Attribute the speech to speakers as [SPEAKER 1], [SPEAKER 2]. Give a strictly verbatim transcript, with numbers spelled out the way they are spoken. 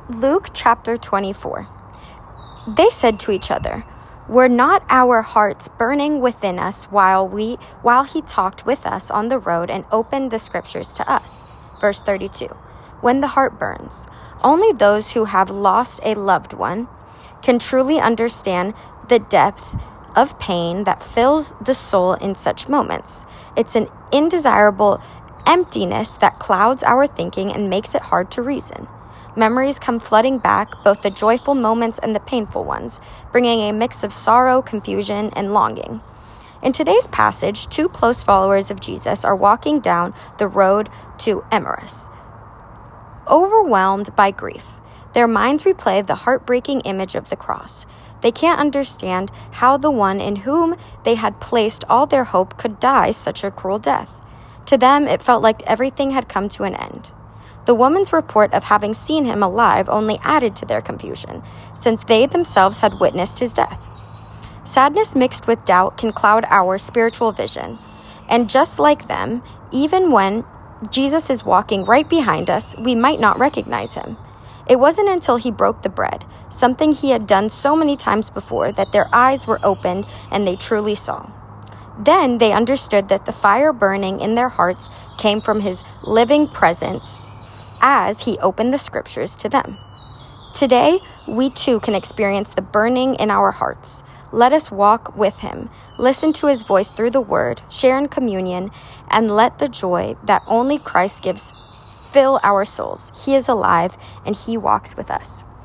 [SPEAKER 1] Luke chapter twenty-four. They said to each other, "Were not our hearts burning within us while we while he talked with us on the road and opened the scriptures to us?" Verse thirty-two. When the heart burns, only those who have lost a loved one can truly understand the depth of pain that fills the soul in such moments. It's an undesirable emptiness that clouds our thinking and makes it hard to reason. Memories come flooding back, both the joyful moments and the painful ones, bringing a mix of sorrow, confusion, and longing. In today's passage, two close followers of Jesus are walking down the road to Emmaus, overwhelmed by grief. Their minds replay the heartbreaking image of the cross. They can't understand how the one in whom they had placed all their hope could die such a cruel death. To them, it felt like everything had come to an end. The woman's report of having seen him alive only added to their confusion, since they themselves had witnessed his death. Sadness mixed with doubt can cloud our spiritual vision. And just like them, even when Jesus is walking right behind us, we might not recognize him. It wasn't until he broke the bread, something he had done so many times before, that their eyes were opened and they truly saw. Then they understood that the fire burning in their hearts came from his living presence as he opened the scriptures to them. Today, we too can experience the burning in our hearts. Let us walk with him, listen to his voice through the word, share in communion, and let the joy that only Christ gives fill our souls. He is alive and he walks with us.